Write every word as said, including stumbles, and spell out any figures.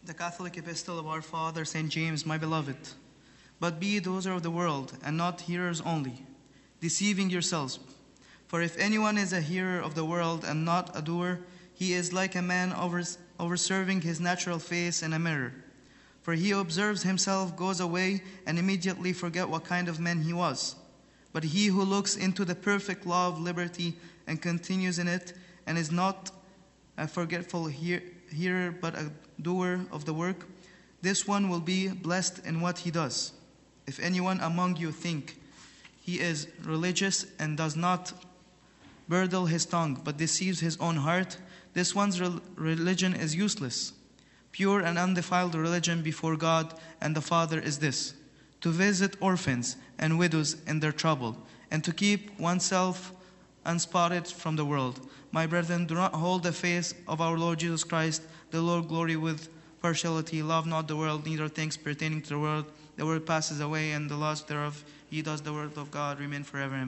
The Catholic Epistle of our Father, Saint James, my beloved. But be doers of the world, and not hearers only, deceiving yourselves. For if anyone is a hearer of the world and not a doer, he is like a man over, overserving his natural face in a mirror. For he who observes himself goes away and immediately forget what kind of man he was. But he who looks into the perfect law of liberty and continues in it, and is not a forgetful hear, hearer but a doer of the work, this one will be blessed in what he does. If anyone among you think he is religious and does not bridle his tongue, but deceives his own heart, this one's re- religion is useless. Pure and undefiled religion before God and the Father is this: to visit orphans and widows in their trouble, and to keep oneself unspotted from the world. My brethren, do not hold the face of our Lord Jesus Christ, the Lord, glory with partiality. Love not the world, neither things pertaining to the world. The world passes away, and the lust thereof. Ye thus the word of God remain forever. Amen.